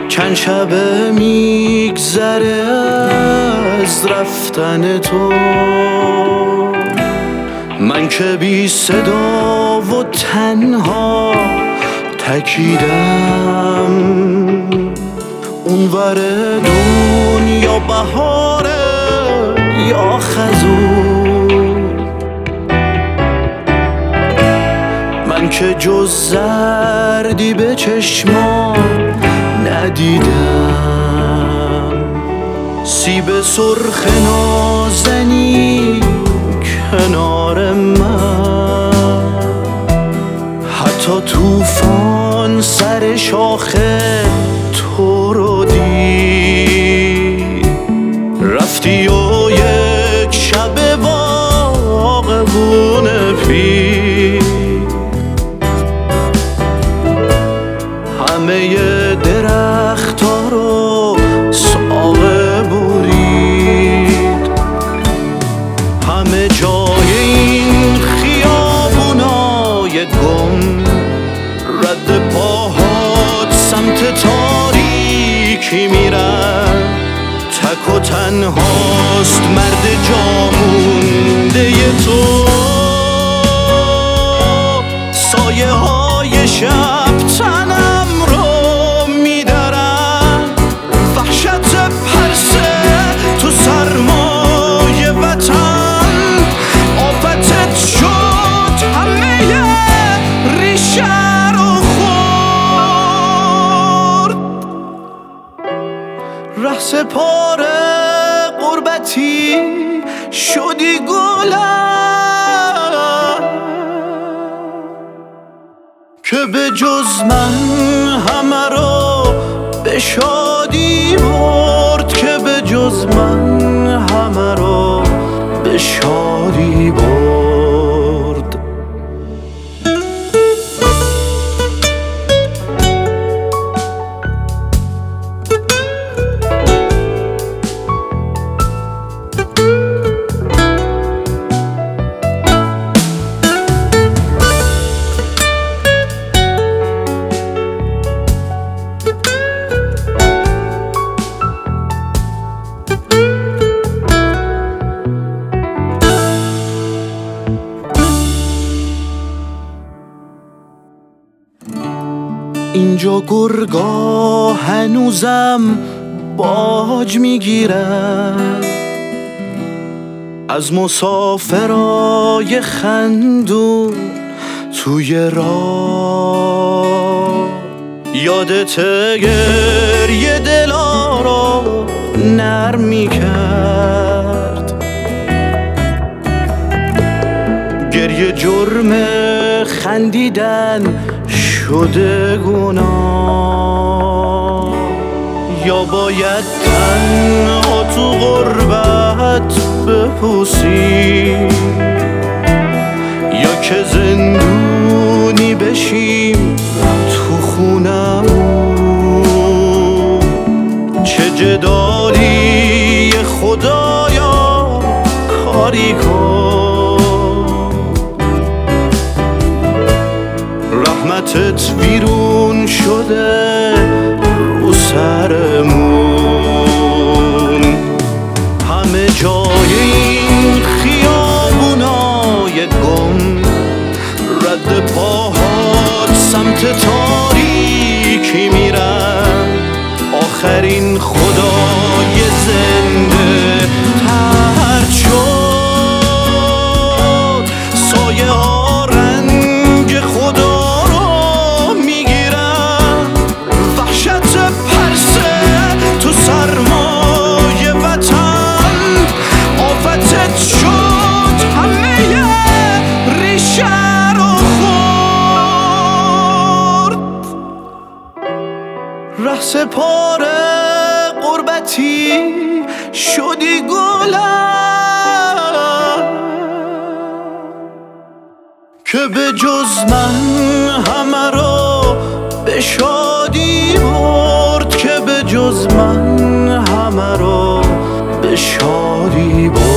چند شبه میگذره از رفتن تو، من که بی صدا و تنها تکیدم. اونور دنیا بهاره یا خزون، من که جز زردی به چشمام ندیدم. سیب سرخ نازنی کنار من، حتی طوفان سر شاخه تو رو دید. رفتی و یک شب باغبون پیر، همه درخت‌ها رو ساقه برید، همه جای این خیابونای گم، رد پاهات سمت تاریکی میرن. تک و تنهاست مرد جامونده تو، سایه های شب تنم رو میدارن. وحشت پرسه تو سرمای وطن، آفتت شد همه ریشه رو خورد. ره سپاره غربتی شدی گلم، که به جز من همه رو به شادی برد، که به جز من همه رو به شادی برد. اینجا گرگا هنوزم باج میگیرن از مسافرای خندون توی راه. یادت گریه دلا رو نرم میکرد، گریه جرم خندیدن شده گناه. یا باید تنها تو غربت بپوسی، یا که زندونی بشیم تو خونمون. چه جدالی خدایا کاری کن، رحمتت ویرون شده رو سرمون. همه جای این خیابونای گم، رد پاهات سمت تاریکی میرن. آخرین خدای زنده طرد شد، سایه ها رنگ خدا رو میگیرن. وحشت پرسه تو سرمای وطن، آفتت شد همه ریشه رو خورد. ره سپاره غربتی شدی گلم، که به جز من همه رو به شادی برد، که به جز من همه رو به شادی برد.